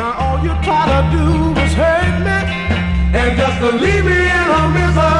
All you try to do is hurt me and just to leave me in a misery.